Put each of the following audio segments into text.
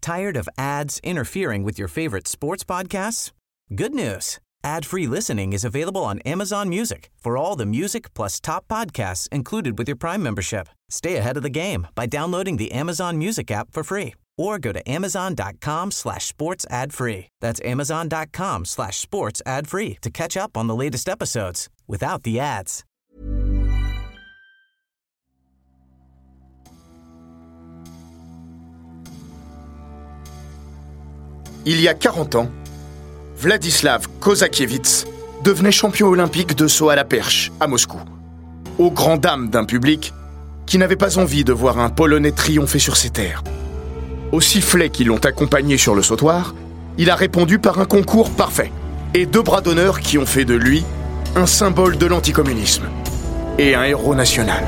Tired of ads interfering with your favorite sports podcasts? Good news. Ad-free listening is available on Amazon Music for all the music plus top podcasts included with your Prime membership. Stay ahead of the game by downloading the Amazon Music app for free or go to amazon.com/sports ad free. That's amazon.com/sports ad free to catch up on the latest episodes without the ads. Il y a 40 ans, Vladislav Kozakiewicz devenait champion olympique de saut à la perche à Moscou, aux grandes dames d'un public qui n'avait pas envie de voir un Polonais triompher sur ses terres. Aux sifflets qui l'ont accompagné sur le sautoir, il a répondu par un concours parfait et 2 bras d'honneur qui ont fait de lui un symbole de l'anticommunisme et un héros national.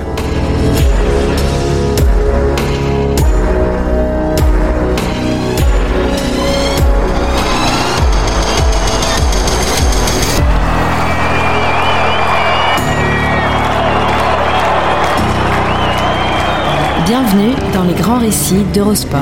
Bienvenue dans les grands récits d'Eurosport.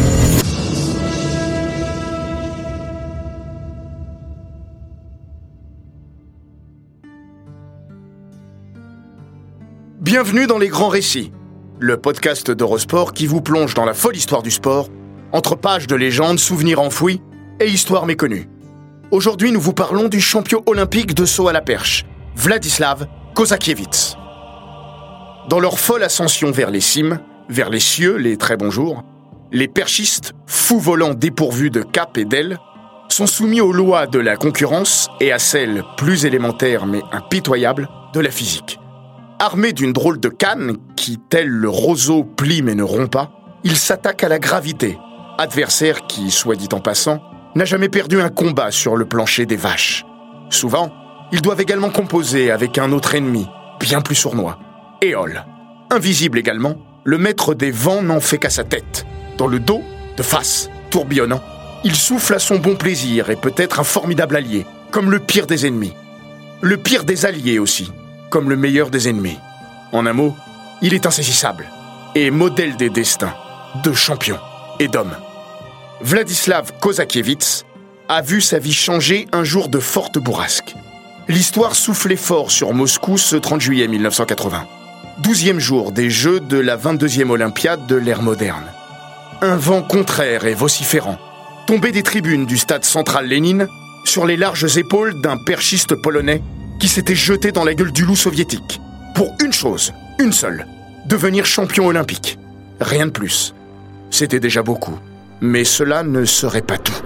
Bienvenue dans les grands récits, le podcast d'Eurosport qui vous plonge dans la folle histoire du sport, entre pages de légendes, souvenirs enfouis et histoires méconnues. Aujourd'hui, nous vous parlons du champion olympique de saut à la perche, Vladislav Kozakiewicz. Dans leur folle ascension vers les cimes, vers les cieux, les très bons jours, les perchistes, fous volants dépourvus de cap et d'ailes, sont soumis aux lois de la concurrence et à celles plus élémentaires mais impitoyables de la physique. Armés d'une drôle de canne qui, tel le roseau, plie mais ne rompt pas, ils s'attaquent à la gravité, adversaire qui, soit dit en passant, n'a jamais perdu un combat sur le plancher des vaches. Souvent, ils doivent également composer avec un autre ennemi, bien plus sournois, Éole. Invisible également, le maître des vents n'en fait qu'à sa tête. Dans le dos, de face, tourbillonnant, il souffle à son bon plaisir et peut être un formidable allié, comme le pire des ennemis. Le pire des alliés aussi, comme le meilleur des ennemis. En un mot, il est insaisissable et modèle des destins, de champions et d'hommes. Vladislav Kozakiewicz a vu sa vie changer un jour de forte bourrasque. L'histoire soufflait fort sur Moscou ce 30 juillet 1980. 12e jour des Jeux de la 22e Olympiade de l'ère moderne. Un vent contraire et vociférant tombait des tribunes du stade central Lénine sur les larges épaules d'un perchiste polonais qui s'était jeté dans la gueule du loup soviétique. Pour une chose, une seule, devenir champion olympique. Rien de plus. C'était déjà beaucoup. Mais cela ne serait pas tout.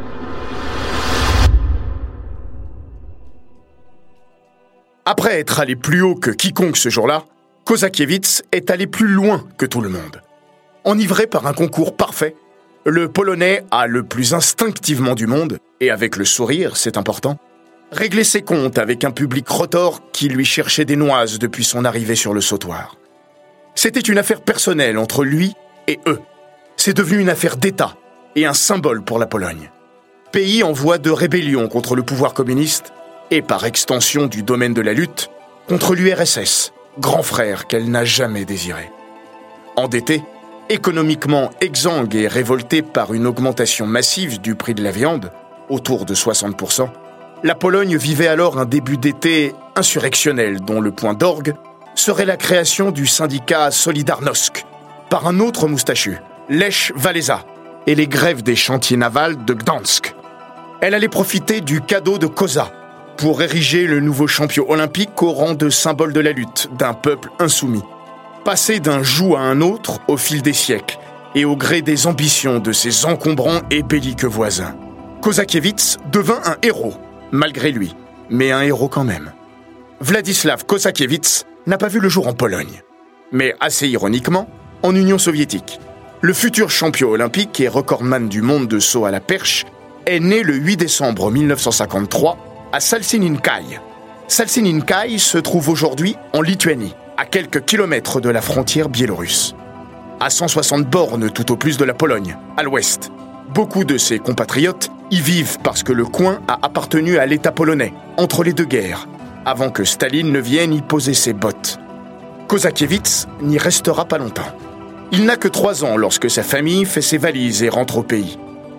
Après être allé plus haut que quiconque ce jour-là, Kozakiewicz est allé plus loin que tout le monde. Enivré par un concours parfait, le Polonais a le plus instinctivement du monde, et avec le sourire, c'est important, réglé ses comptes avec un public retors qui lui cherchait des noises depuis son arrivée sur le sautoir. C'était une affaire personnelle entre lui et eux. C'est devenu une affaire d'État et un symbole pour la Pologne. Pays en voie de rébellion contre le pouvoir communiste et par extension du domaine de la lutte, contre l'URSS, grand frère qu'elle n'a jamais désiré. Endettée, économiquement exsangue et révoltée par une augmentation massive du prix de la viande, autour de 60%, la Pologne vivait alors un début d'été insurrectionnel dont le point d'orgue serait la création du syndicat Solidarność par un autre moustachu, Lech Walesa, et les grèves des chantiers navals de Gdansk. Elle allait profiter du cadeau de Koza pour ériger le nouveau champion olympique au rang de symbole de la lutte d'un peuple insoumis. Passer d'un joug à un autre au fil des siècles et au gré des ambitions de ses encombrants et belliqueux voisins. Kozakiewicz devint un héros, malgré lui, mais un héros quand même. Vladislav Kozakiewicz n'a pas vu le jour en Pologne, mais assez ironiquement, en Union soviétique. Le futur champion olympique et recordman du monde de saut à la perche est né le 8 décembre 1953 à Salsininkai. Salsininkai se trouve aujourd'hui en Lituanie, à quelques kilomètres de la frontière biélorusse. À 160 bornes tout au plus de la Pologne, à l'ouest. Beaucoup de ses compatriotes y vivent parce que le coin a appartenu à l'État polonais, entre les deux guerres, avant que Staline ne vienne y poser ses bottes. Kozakiewicz n'y restera pas longtemps. Il n'a que 3 ans lorsque sa famille fait ses valises et rentre au pays.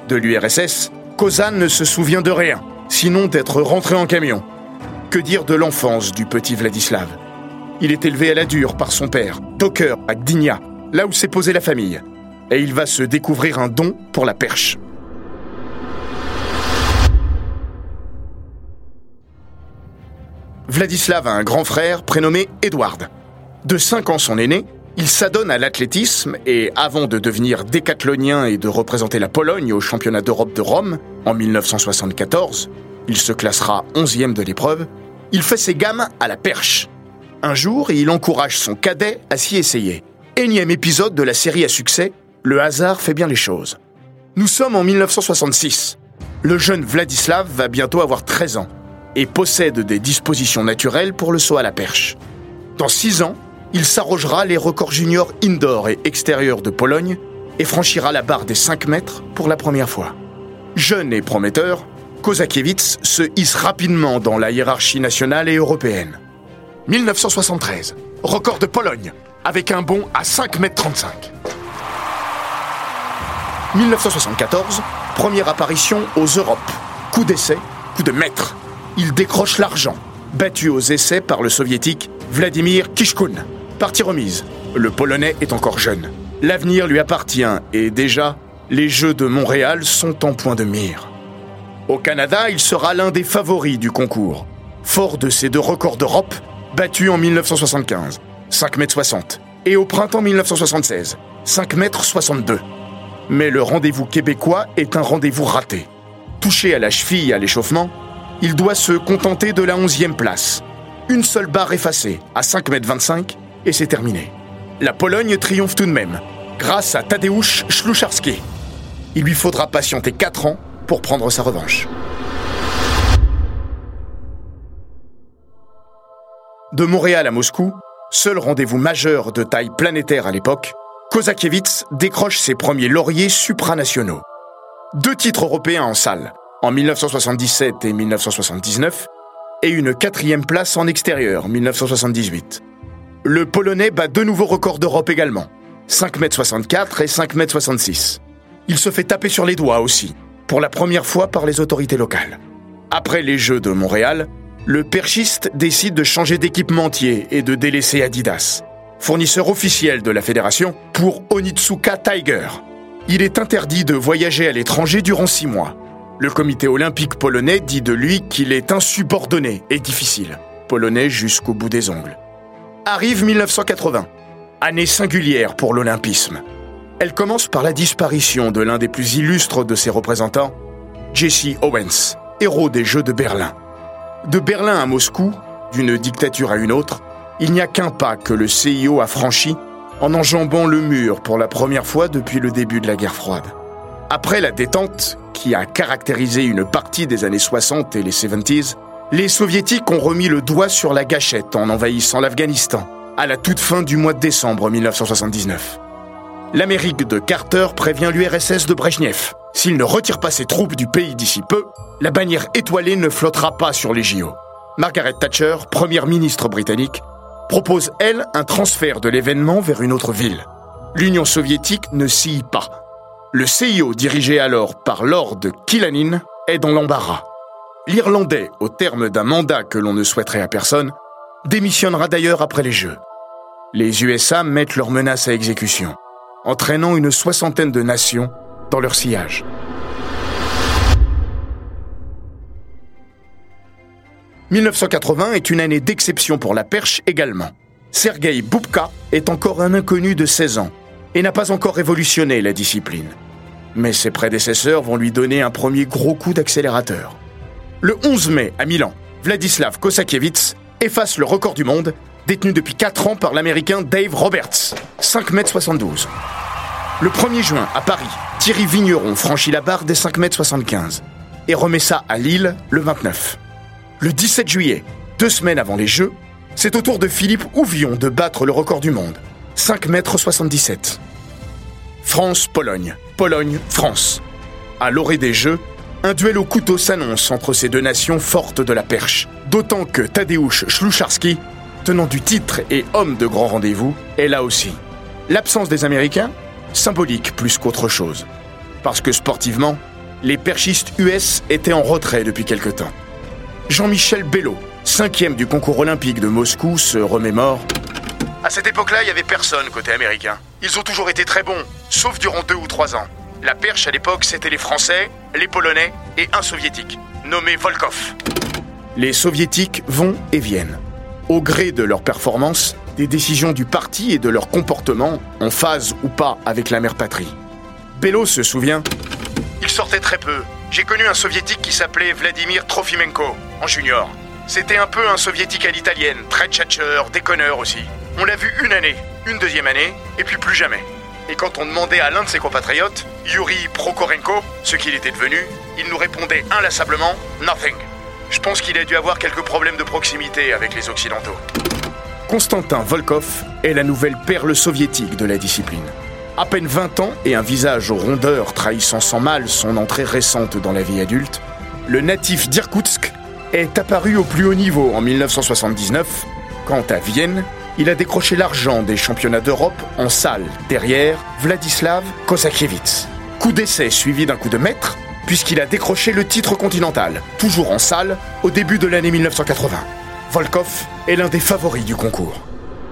de l'URSS, Koza ne se souvient de rien, sinon d'être rentré en camion. Que dire de l'enfance du petit Vladislav ? Il est élevé à la dure par son père, docker à Gdynia, là où s'est posée la famille. Et il va se découvrir un don pour la perche. Vladislav a un grand frère prénommé Edward. De 5 ans son aîné, il s'adonne à l'athlétisme et, avant de devenir décathlonien et de représenter la Pologne au championnat d'Europe de Rome en 1974, il se classera 11e de l'épreuve, il fait ses gammes à la perche. Un jour, il encourage son cadet à s'y essayer. Énième épisode de la série à succès, le hasard fait bien les choses. Nous sommes en 1966. Le jeune Vladislav va bientôt avoir 13 ans et possède des dispositions naturelles pour le saut à la perche. Dans 6 ans, il s'arrogera les records juniors indoor et extérieurs de Pologne et franchira la barre des 5 mètres pour la première fois. Jeune et prometteur, Kozakiewicz se hisse rapidement dans la hiérarchie nationale et européenne. 1973, record de Pologne, avec un bond à 5,35 m. 1974, première apparition aux Europes. Coup d'essai, coup de maître. Il décroche l'argent, battu aux essais par le soviétique Vladimir Kishkoun. Partie remise, le Polonais est encore jeune. L'avenir lui appartient et déjà, les Jeux de Montréal sont en point de mire. Au Canada, il sera l'un des favoris du concours. Fort de ses 2 records d'Europe, battus en 1975, 5,60 m, et au printemps 1976, 5,62 m. Mais le rendez-vous québécois est un rendez-vous raté. Touché à la cheville à l'échauffement, il doit se contenter de la 11e place. Une seule barre effacée, à 5,25 m, et c'est terminé. La Pologne triomphe tout de même, grâce à Tadeusz Szlucharski. Il lui faudra patienter 4 ans pour prendre sa revanche. De Montréal à Moscou, seul rendez-vous majeur de taille planétaire à l'époque, Kozakiewicz décroche ses premiers lauriers supranationaux. 2 titres européens en salle, en 1977 et 1979, et une 4e place en extérieur, 1978. Le Polonais bat 2 nouveaux records d'Europe également, 5,64 m et 5,66 m. Il se fait taper sur les doigts aussi, pour la première fois par les autorités locales. Après les Jeux de Montréal, le perchiste décide de changer d'équipementier et de délaisser Adidas, fournisseur officiel de la fédération, pour Onitsuka Tiger. Il est interdit de voyager à l'étranger durant 6 mois. Le comité olympique polonais dit de lui qu'il est insubordonné et difficile, polonais jusqu'au bout des ongles. Arrive 1980, année singulière pour l'olympisme. Elle commence par la disparition de l'un des plus illustres de ses représentants, Jesse Owens, héros des Jeux de Berlin. De Berlin à Moscou, d'une dictature à une autre, il n'y a qu'un pas que le CIO a franchi en enjambant le mur pour la première fois depuis le début de la guerre froide. Après la détente, qui a caractérisé une partie des années 60 et les 70s, les soviétiques ont remis le doigt sur la gâchette en envahissant l'Afghanistan, à la toute fin du mois de décembre 1979. L'Amérique de Carter prévient l'URSS de Brejnev. S'il ne retire pas ses troupes du pays d'ici peu, la bannière étoilée ne flottera pas sur les JO. Margaret Thatcher, première ministre britannique, propose, elle, un transfert de l'événement vers une autre ville. L'Union soviétique ne scie pas. Le CIO, dirigé alors par Lord Killanin, est dans l'embarras. L'Irlandais, au terme d'un mandat que l'on ne souhaiterait à personne, démissionnera d'ailleurs après les Jeux. Les USA mettent leurs menaces à exécution, entraînant une 60aine de nations dans leur sillage. « 1980 est une année d'exception pour la perche également. Sergueï Boubka est encore un inconnu de 16 ans et n'a pas encore révolutionné la discipline. Mais ses prédécesseurs vont lui donner un premier gros coup d'accélérateur. Le 11 mai, à Milan, Vladislav Kozakiewicz efface le record du monde, détenu depuis 4 ans par l'Américain Dave Roberts, 5,72 m. Le 1er juin, à Paris, Thierry Vigneron franchit la barre des 5,75 m et remet ça à Lille le 29. Le 17 juillet, 2 semaines avant les Jeux, c'est au tour de Philippe Ouvion de battre le record du monde, 5,77 m. France-Pologne, Pologne-France. À l'orée des Jeux, un duel au couteau s'annonce entre ces 2 nations fortes de la perche, d'autant que Tadeusz Szlucharski, tenant du titre et homme de grand rendez-vous, est là aussi. L'absence des Américains, symbolique plus qu'autre chose. Parce que sportivement, Les perchistes US étaient en retrait depuis quelque temps. Jean-Michel Bello, 5e du concours olympique de Moscou, se remémore. À cette époque-là, il n'y avait personne côté américain. Ils ont toujours été très bons, sauf durant 2 ou 3 ans. La perche à l'époque, c'était les Français, les Polonais et un Soviétique, nommé Volkov. Les Soviétiques vont et viennent. Au gré de leurs performances, des décisions du parti et de leur comportement, en phase ou pas avec la mère patrie. Bello se souvient. Il sortait très peu. J'ai connu un Soviétique qui s'appelait Vladimir Trofimenko, en junior. C'était un peu un Soviétique à l'italienne, très tchatcheur, déconneur aussi. On l'a vu une année, une deuxième année, et puis plus jamais. Et quand on demandait à l'un de ses compatriotes, Yuri Prokorenko, ce qu'il était devenu, il nous répondait inlassablement « Nothing ». Je pense qu'il a dû avoir quelques problèmes de proximité avec les Occidentaux. Konstantin Volkov est la nouvelle perle soviétique de la discipline. À peine 20 ans et un visage aux rondeurs trahissant sans mal son entrée récente dans la vie adulte, le natif d'Irkoutsk est apparu au plus haut niveau en 1979, quand à Vienne, il a décroché l'argent des championnats d'Europe en salle derrière Vladislav Kozakiewicz. Coup d'essai suivi d'un coup de maître, puisqu'il a décroché le titre continental, toujours en salle, au début de l'année 1980. Volkov est l'un des favoris du concours.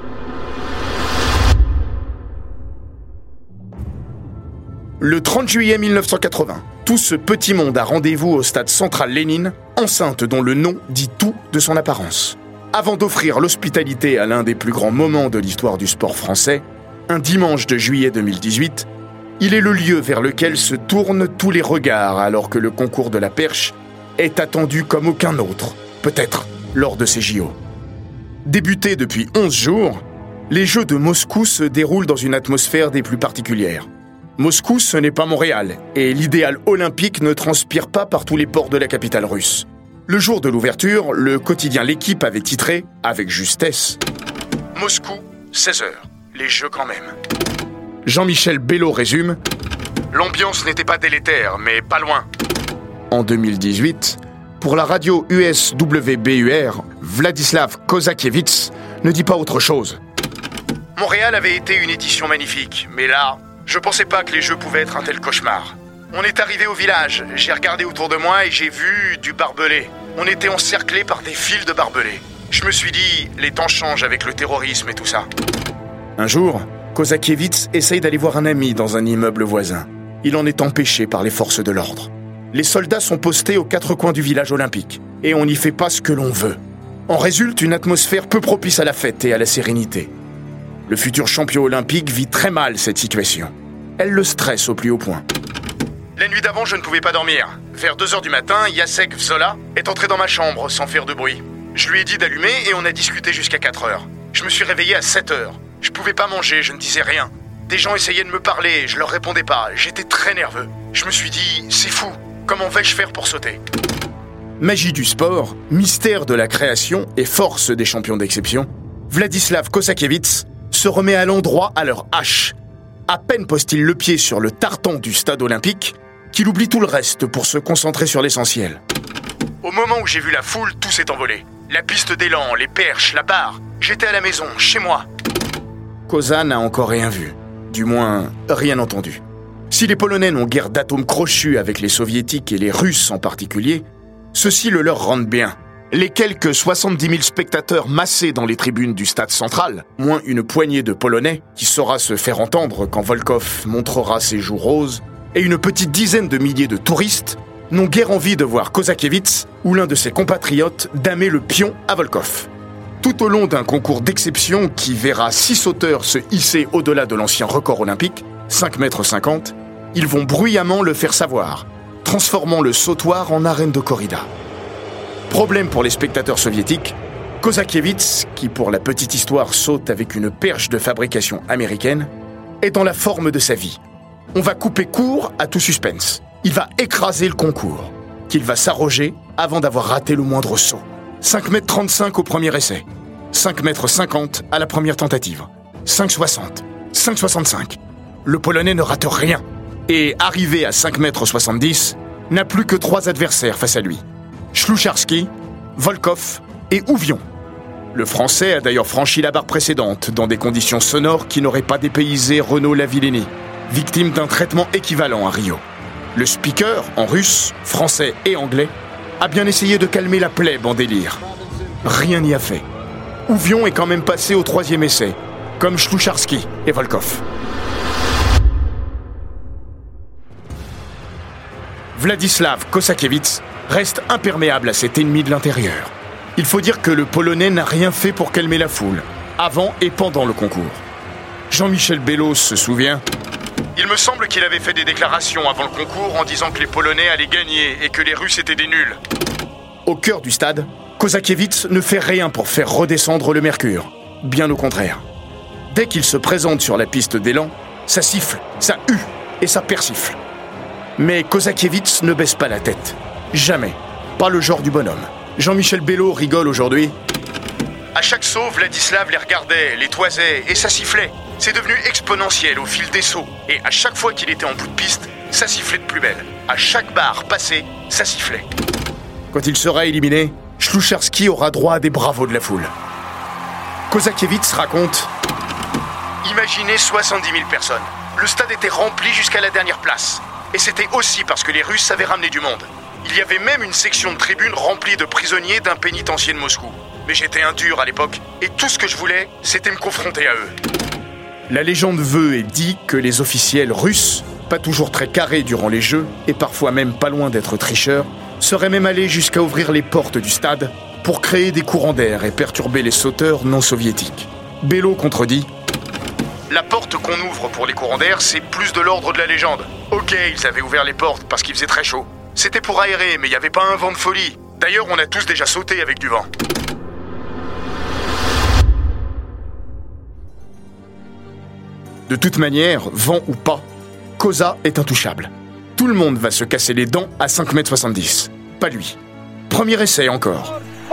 Le 30 juillet 1980, tout ce petit monde a rendez-vous au stade central Lénine, enceinte dont le nom dit tout de son apparence. Avant d'offrir l'hospitalité à l'un des plus grands moments de l'histoire du sport français, un dimanche de juillet 2018, il est le lieu vers lequel se tournent tous les regards alors que le concours de la perche est attendu comme aucun autre, peut-être lors de ces JO. Débutés depuis 11 jours, les Jeux de Moscou se déroulent dans une atmosphère des plus particulières. Moscou, ce n'est pas Montréal, et l'idéal olympique ne transpire pas par tous les ports de la capitale russe. Le jour de l'ouverture, le quotidien L'Équipe avait titré, avec justesse, « Moscou, 16h, les Jeux quand même ». Jean-Michel Bello résume, « L'ambiance n'était pas délétère, mais pas loin ». En 2018, pour la radio USWBUR, Vladislav Kozakiewicz ne dit pas autre chose. « Montréal avait été une édition magnifique, mais là... Je pensais pas que les Jeux pouvaient être un tel cauchemar. On est arrivé au village, j'ai regardé autour de moi et j'ai vu du barbelé. On était encerclés par des fils de barbelés. Je me suis dit, les temps changent avec le terrorisme et tout ça. Un jour, Kozakiewicz essaye d'aller voir un ami dans un immeuble voisin. Il en est empêché par les forces de l'ordre. Les soldats sont postés aux 4 coins du village olympique et on n'y fait pas ce que l'on veut. En résulte une atmosphère peu propice à la fête et à la sérénité. Le futur champion olympique vit très mal cette situation. Elle le stresse au plus haut point. La nuit d'avant, je ne pouvais pas dormir. Vers 2h du matin, Jacek Vzola est entré dans ma chambre sans faire de bruit. Je lui ai dit d'allumer et on a discuté jusqu'à 4h. Je me suis réveillé à 7h. Je pouvais pas manger, je ne disais rien. Des gens essayaient de me parler, je leur répondais pas. J'étais très nerveux. Je me suis dit, c'est fou. Comment vais-je faire pour sauter ? Magie du sport, mystère de la création et force des champions d'exception, Vladislav Kozakiewicz se remet à l'endroit à leur hache. À peine pose-t-il le pied sur le tartan du stade olympique qu'il oublie tout le reste pour se concentrer sur l'essentiel. Au moment où j'ai vu la foule, tout s'est envolé. La piste d'élan, les perches, la barre. J'étais à la maison, chez moi. Koza n'a encore rien vu. Du moins, rien entendu. Si les Polonais n'ont guère d'atomes crochus avec les Soviétiques et les Russes en particulier, ceux-ci le leur rendent bien. Les quelques 70 000 spectateurs massés dans les tribunes du stade central, moins une poignée de Polonais qui saura se faire entendre quand Volkov montrera ses joues roses, et une petite dizaine de milliers de touristes n'ont guère envie de voir Kozakiewicz ou l'un de ses compatriotes damer le pion à Volkov. Tout au long d'un concours d'exception qui verra 6 sauteurs se hisser au-delà de l'ancien record olympique, 5,50 m, ils vont bruyamment le faire savoir, transformant le sautoir en arène de corrida. Problème pour les spectateurs soviétiques, Kozakiewicz, qui pour la petite histoire saute avec une perche de fabrication américaine, est dans la forme de sa vie. On va couper court à tout suspense. Il va écraser le concours, qu'il va s'arroger avant d'avoir raté le moindre saut. 5,35 m au premier essai, 5,50 m à la première tentative, 5,60 m, 5,65 m. Le Polonais ne rate rien et, arrivé à 5,70 m, n'a plus que 3 adversaires face à lui. Schlucharski, Volkov et Ouvion. Le Français a d'ailleurs franchi la barre précédente dans des conditions sonores qui n'auraient pas dépaysé Renaud Lavillenie, victime d'un traitement équivalent à Rio. Le speaker, en russe, français et anglais, a bien essayé de calmer la plèbe en délire. Rien n'y a fait. Ouvion est quand même passé au 3e essai, comme Shlucharski et Volkov. Władysław Kosakiewicz reste imperméable à cet ennemi de l'intérieur. Il faut dire que le Polonais n'a rien fait pour calmer la foule, avant et pendant le concours. Jean-Michel Bellos se souvient. Il me semble qu'il avait fait des déclarations avant le concours en disant que les Polonais allaient gagner et que les Russes étaient des nuls. Au cœur du stade, Kosakiewicz ne fait rien pour faire redescendre le mercure. Bien au contraire. Dès qu'il se présente sur la piste d'élan, ça siffle, ça hue et ça persifle. Mais Kosakiewicz ne baisse pas la tête. Jamais. Pas le genre du bonhomme. Jean-Michel Bellos rigole aujourd'hui. À chaque saut, Władysław les regardait, les toisait et ça sifflait. C'est devenu exponentiel au fil des sauts. Et à chaque fois qu'il était en bout de piste, ça sifflait de plus belle. À chaque barre passée, ça sifflait. Quand il sera éliminé, Shlucharski aura droit à des bravos de la foule. Kosakiewicz raconte. Imaginez 70 000 personnes. Le stade était rempli jusqu'à la dernière place. Et c'était aussi parce que les Russes avaient ramené du monde. Il y avait même une section de tribune remplie de prisonniers d'un pénitencier de Moscou. Mais j'étais un dur à l'époque, et tout ce que je voulais, c'était me confronter à eux. La légende veut et dit que les officiels russes, pas toujours très carrés durant les Jeux, et parfois même pas loin d'être tricheurs, seraient même allés jusqu'à ouvrir les portes du stade pour créer des courants d'air et perturber les sauteurs non soviétiques. Bellos contredit. La porte qu'on ouvre pour les courants d'air, c'est plus de l'ordre de la légende. Ok, ils avaient ouvert les portes parce qu'il faisait très chaud. C'était pour aérer, mais il n'y avait pas un vent de folie. D'ailleurs, on a tous déjà sauté avec du vent. De toute manière, vent ou pas, Koza est intouchable. Tout le monde va se casser les dents à 5,70 m. Pas lui. Premier essai encore.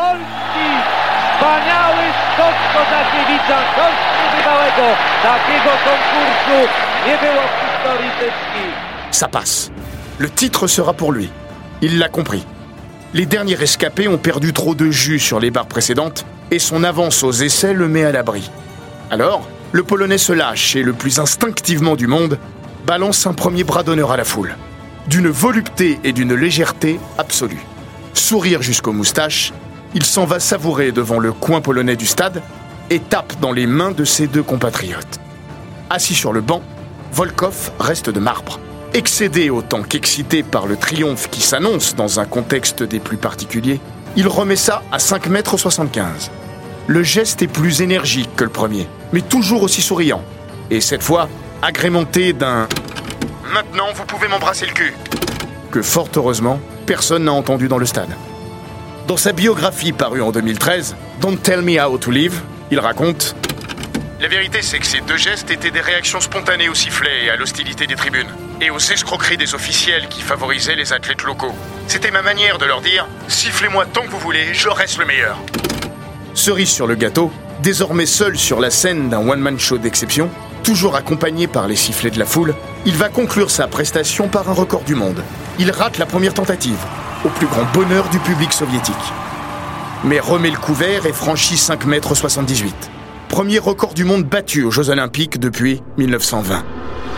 Ça passe. Le titre sera pour lui. Il l'a compris. Les derniers rescapés ont perdu trop de jus sur les barres précédentes et son avance aux essais le met à l'abri. Alors, le Polonais se lâche et le plus instinctivement du monde balance un premier bras d'honneur à la foule. D'une volupté et d'une légèreté absolue. Sourire jusqu'aux moustaches, il s'en va savourer devant le coin polonais du stade et tape dans les mains de ses deux compatriotes. Assis sur le banc, Volkov reste de marbre. Excédé autant qu'excité par le triomphe qui s'annonce dans un contexte des plus particuliers, il remet ça à 5,75 m. Le geste est plus énergique que le premier, mais toujours aussi souriant. Et cette fois, agrémenté d'un « Maintenant, vous pouvez m'embrasser le cul » que fort heureusement, personne n'a entendu dans le stade. Dans sa biographie parue en 2013, Don't Tell Me How to Live, il raconte « La vérité, c'est que ces deux gestes étaient des réactions spontanées au sifflet et à l'hostilité des tribunes, et aux escroqueries des officiels qui favorisaient les athlètes locaux. C'était ma manière de leur dire « Sifflez-moi tant que vous voulez, je reste le meilleur ». Cerise sur le gâteau, désormais seul sur la scène d'un one-man show d'exception, toujours accompagné par les sifflets de la foule, il va conclure sa prestation par un record du monde. Il rate la première tentative, au plus grand bonheur du public soviétique. Mais remet le couvert et franchit 5,78 m. Premier record du monde battu aux Jeux Olympiques depuis 1920.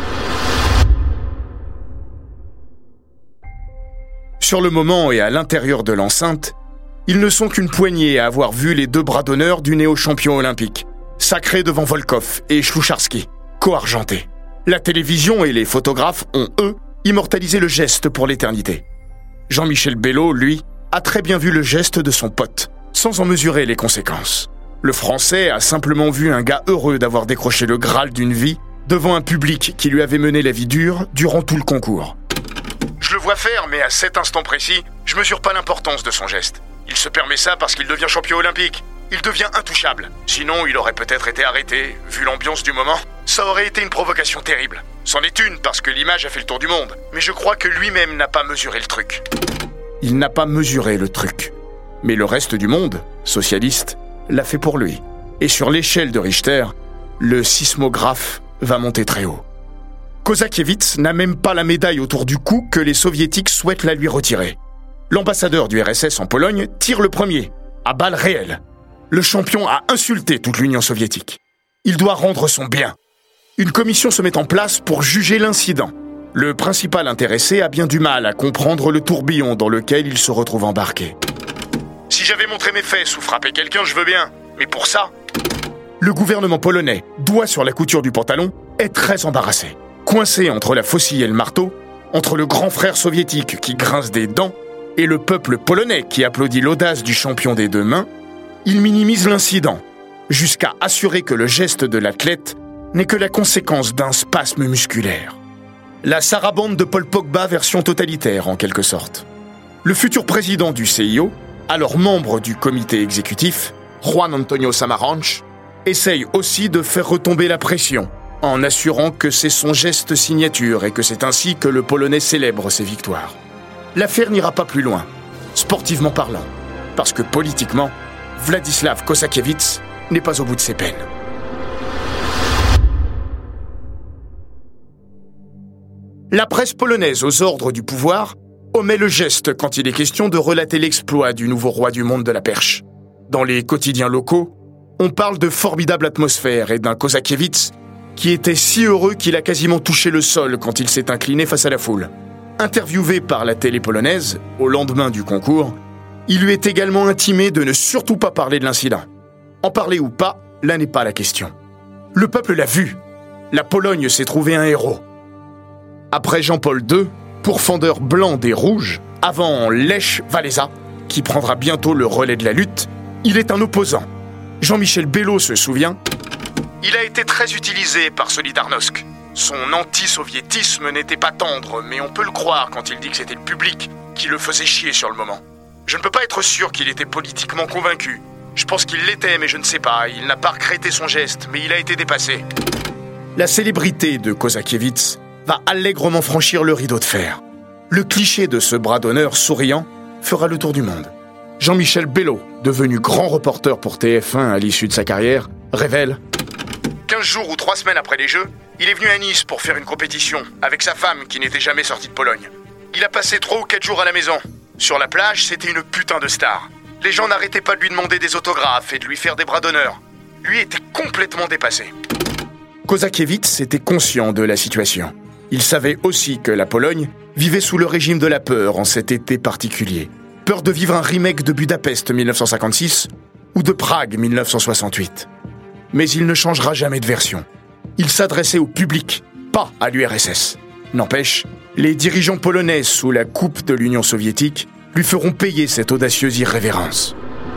Sur le moment et à l'intérieur de l'enceinte, ils ne sont qu'une poignée à avoir vu les deux bras d'honneur du néo-champion olympique, sacré devant Volkov et Shlucharski, co-argentés. La télévision et les photographes ont, eux, immortalisé le geste pour l'éternité. Jean-Michel Bellos, lui, a très bien vu le geste de son pote, sans en mesurer les conséquences. Le Français a simplement vu un gars heureux d'avoir décroché le Graal d'une vie devant un public qui lui avait mené la vie dure durant tout le concours. Je le vois faire, mais à cet instant précis, je mesure pas l'importance de son geste. Il se permet ça parce qu'il devient champion olympique. Il devient intouchable. Sinon, il aurait peut-être été arrêté, vu l'ambiance du moment. Ça aurait été une provocation terrible. C'en est une parce que l'image a fait le tour du monde. Mais je crois que lui-même n'a pas mesuré le truc. Il n'a pas mesuré le truc. Mais le reste du monde, socialiste, l'a fait pour lui. Et sur l'échelle de Richter, le sismographe va monter très haut. Kosakiewicz n'a même pas la médaille autour du cou que les soviétiques souhaitent la lui retirer. L'ambassadeur du RSS en Pologne tire le premier, à balles réelles. Le champion a insulté toute l'Union soviétique. Il doit rendre son bien. Une commission se met en place pour juger l'incident. Le principal intéressé a bien du mal à comprendre le tourbillon dans lequel il se retrouve embarqué. « Si j'avais montré mes fesses ou frappé quelqu'un, je veux bien. Mais pour ça... » Le gouvernement polonais, doigt sur la couture du pantalon, est très embarrassé. Coincé entre la faucille et le marteau, entre le grand frère soviétique qui grince des dents et le peuple polonais qui applaudit l'audace du champion des deux mains, il minimise l'incident, jusqu'à assurer que le geste de l'athlète n'est que la conséquence d'un spasme musculaire. La sarabande de Paul Pogba version totalitaire, en quelque sorte. Le futur président du CIO, alors membre du comité exécutif, Juan Antonio Samaranch, essaye aussi de faire retomber la pression, en assurant que c'est son geste signature et que c'est ainsi que le Polonais célèbre ses victoires. L'affaire n'ira pas plus loin, sportivement parlant, parce que politiquement, Władysław Kozakiewicz n'est pas au bout de ses peines. La presse polonaise aux ordres du pouvoir omet le geste quand il est question de relater l'exploit du nouveau roi du monde de la perche. Dans les quotidiens locaux, on parle de formidable atmosphère et d'un Kozakiewicz qui était si heureux qu'il a quasiment touché le sol quand il s'est incliné face à la foule. Interviewé par la télé polonaise, au lendemain du concours, il lui est également intimé de ne surtout pas parler de l'incident. En parler ou pas, là n'est pas la question. Le peuple l'a vu. La Pologne s'est trouvée un héros. Après Jean-Paul II, pourfendeur blanc des Rouges, avant Lech Walesa, qui prendra bientôt le relais de la lutte, il est un opposant. Jean-Michel Bello se souvient. Il a été très utilisé par Solidarnosc. Son anti-soviétisme n'était pas tendre, mais on peut le croire quand il dit que c'était le public qui le faisait chier sur le moment. Je ne peux pas être sûr qu'il était politiquement convaincu. Je pense qu'il l'était, mais je ne sais pas. Il n'a pas regretté son geste, mais il a été dépassé. La célébrité de Kozakiewicz va allègrement franchir le rideau de fer. Le cliché de ce bras d'honneur souriant fera le tour du monde. Jean-Michel Bello, devenu grand reporter pour TF1 à l'issue de sa carrière, révèle 15 jours ou 3 semaines après les Jeux, il est venu à Nice pour faire une compétition avec sa femme qui n'était jamais sortie de Pologne. Il a passé 3 ou 4 jours à la maison. Sur la plage, c'était une putain de star. Les gens n'arrêtaient pas de lui demander des autographes et de lui faire des bras d'honneur. Lui était complètement dépassé. Kozakiewicz était conscient de la situation. Il savait aussi que la Pologne vivait sous le régime de la peur en cet été particulier. Peur de vivre un remake de Budapest 1956 ou de Prague 1968. Mais il ne changera jamais de version. Il s'adressait au public, pas à l'URSS. N'empêche, les dirigeants polonais sous la coupe de l'Union soviétique lui feront payer cette audacieuse irrévérence.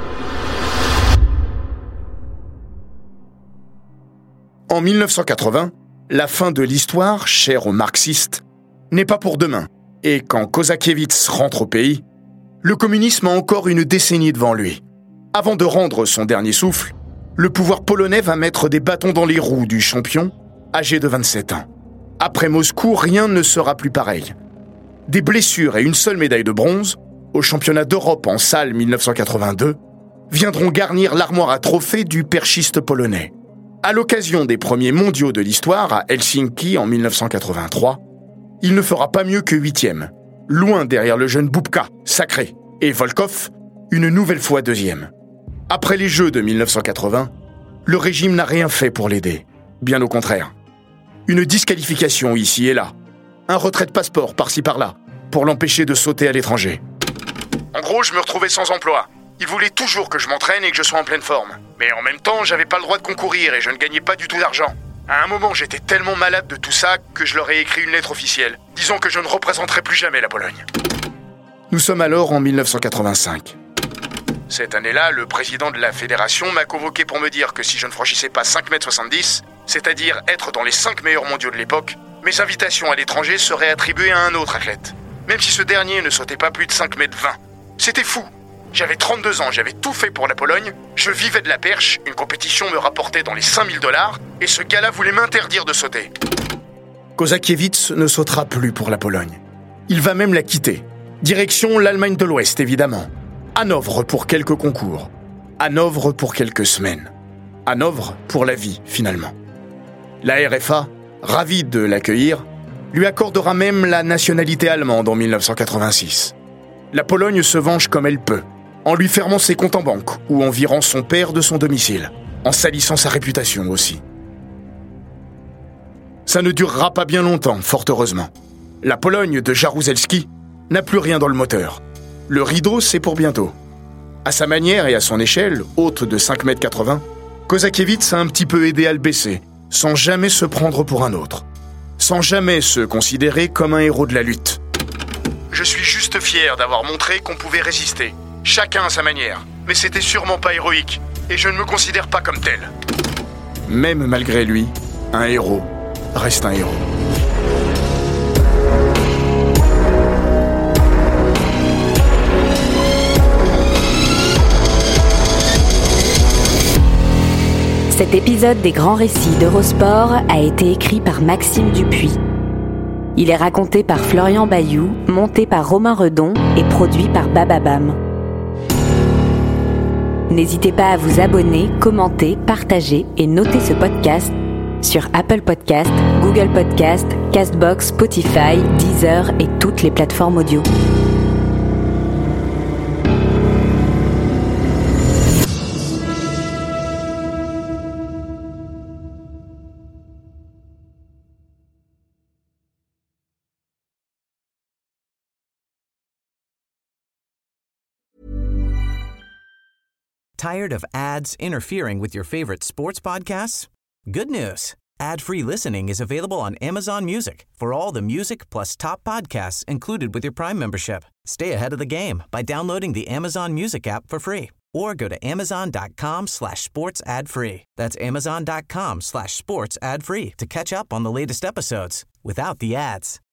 En 1980, la fin de l'histoire, chère aux marxistes, n'est pas pour demain. Et quand Kozakiewicz rentre au pays, le communisme a encore une décennie devant lui. Avant de rendre son dernier souffle, le pouvoir polonais va mettre des bâtons dans les roues du champion, âgé de 27 ans. Après Moscou, rien ne sera plus pareil. Des blessures et une seule médaille de bronze, au championnat d'Europe en salle 1982, viendront garnir l'armoire à trophées du perchiste polonais. À l'occasion des premiers mondiaux de l'histoire à Helsinki en 1983, il ne fera pas mieux que 8e, loin derrière le jeune Bubka, sacré, et Volkov, une nouvelle fois 2e. Après les Jeux de 1980, le régime n'a rien fait pour l'aider, bien au contraire. Une disqualification ici et là, un retrait de passeport par-ci par-là, pour l'empêcher de sauter à l'étranger. En gros, je me retrouvais sans emploi. Il voulait toujours que je m'entraîne et que je sois en pleine forme. Mais en même temps, j'avais pas le droit de concourir et je ne gagnais pas du tout d'argent. À un moment, j'étais tellement malade de tout ça que je leur ai écrit une lettre officielle, disant que je ne représenterai plus jamais la Pologne. Nous sommes alors en 1985. Cette année-là, le président de la fédération m'a convoqué pour me dire que si je ne franchissais pas 5,70 m, c'est-à-dire être dans les 5 meilleurs mondiaux de l'époque, mes invitations à l'étranger seraient attribuées à un autre athlète, même si ce dernier ne sautait pas plus de 5,20 m. C'était fou. J'avais 32 ans, j'avais tout fait pour la Pologne, je vivais de la perche, une compétition me rapportait dans les 5 000 $, et ce gars-là voulait m'interdire de sauter. Kozakiewicz ne sautera plus pour la Pologne. Il va même la quitter. Direction l'Allemagne de l'Ouest, évidemment. Hanovre pour quelques concours. Hanovre pour quelques semaines. Hanovre pour la vie, finalement. La RFA, ravie de l'accueillir, lui accordera même la nationalité allemande en 1986. La Pologne se venge comme elle peut, en lui fermant ses comptes en banque ou en virant son père de son domicile, en salissant sa réputation aussi. Ça ne durera pas bien longtemps, fort heureusement. La Pologne de Jaruzelski n'a plus rien dans le moteur. Le rideau, c'est pour bientôt. À sa manière et à son échelle, haute de 5,80 m, Kozakiewicz a un petit peu aidé à le baisser, sans jamais se prendre pour un autre. Sans jamais se considérer comme un héros de la lutte. Je suis juste fier d'avoir montré qu'on pouvait résister, chacun à sa manière, mais c'était sûrement pas héroïque, et je ne me considère pas comme tel. Même malgré lui, un héros reste un héros. Cet épisode des Grands Récits d'Eurosport a été écrit par Maxime Dupuis. Il est raconté par Florian Bayou, monté par Romain Redon et produit par Bababam. N'hésitez pas à vous abonner, commenter, partager et noter ce podcast sur Apple Podcast, Google Podcast, Castbox, Spotify, Deezer et toutes les plateformes audio. Tired of ads interfering with your favorite sports podcasts? Good news. Ad-free listening is available on Amazon Music for all the music plus top podcasts included with your Prime membership. Stay ahead of the game by downloading the Amazon Music app for free or go to amazon.com/sports ad-free. That's amazon.com/sports ad-free to catch up on the latest episodes without the ads.